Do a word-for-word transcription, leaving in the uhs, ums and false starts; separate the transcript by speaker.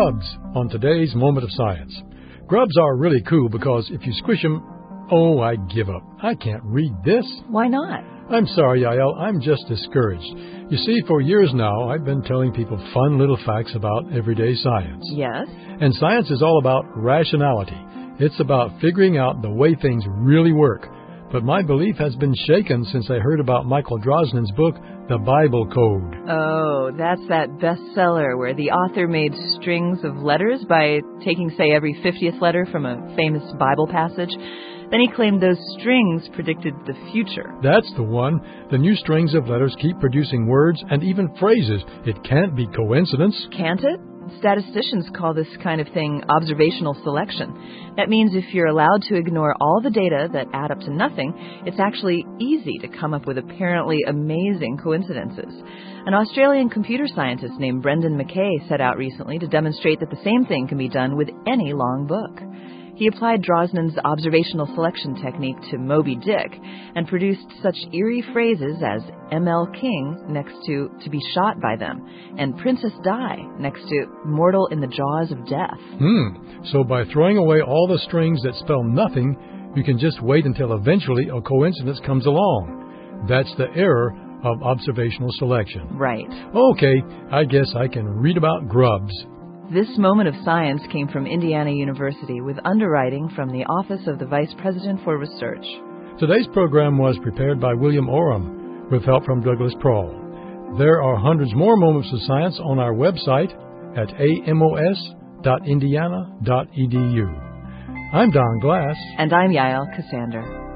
Speaker 1: grubs on today's Moment of Science. Grubs are really cool because if you squish them, oh, I give up. I can't read this.
Speaker 2: Why not?
Speaker 1: I'm sorry, Yael, I'm just discouraged. You see, for years now, I've been telling people fun little facts about everyday science.
Speaker 2: Yes?
Speaker 1: And science is all about rationality. It's about figuring out the way things really work. But my belief has been shaken since I heard about Michael Drosnin's book, The Bible Code.
Speaker 2: Oh, that's that bestseller where the author made strings of letters by taking, say, every fiftieth letter from a famous Bible passage. Then he claimed those strings predicted the future.
Speaker 1: That's the one. The new strings of letters keep producing words and even phrases. It can't be coincidence.
Speaker 2: Can't it? Statisticians call this kind of thing observational selection. That means if you're allowed to ignore all the data that add up to nothing, it's actually easy to come up with apparently amazing coincidences. An Australian computer scientist named Brendan McKay set out recently to demonstrate that the same thing can be done with any long book. He applied Drosnin's observational selection technique to Moby Dick and produced such eerie phrases as M L King next to To Be Shot by Them and Princess Di next to Mortal in the Jaws of Death.
Speaker 1: Hmm. So by throwing away all the strings that spell nothing, you can just wait until eventually a coincidence comes along. That's the error of observational selection.
Speaker 2: Right.
Speaker 1: Okay, I guess I can read about grubs.
Speaker 2: This Moment of Science came from Indiana University with underwriting from the Office of the Vice President for Research.
Speaker 1: Today's program was prepared by William Oram with help from Douglas Prohl. There are hundreds more moments of science on our website at a m o s dot indiana dot e d u. I'm Don Glass.
Speaker 2: And I'm Yael Cassander.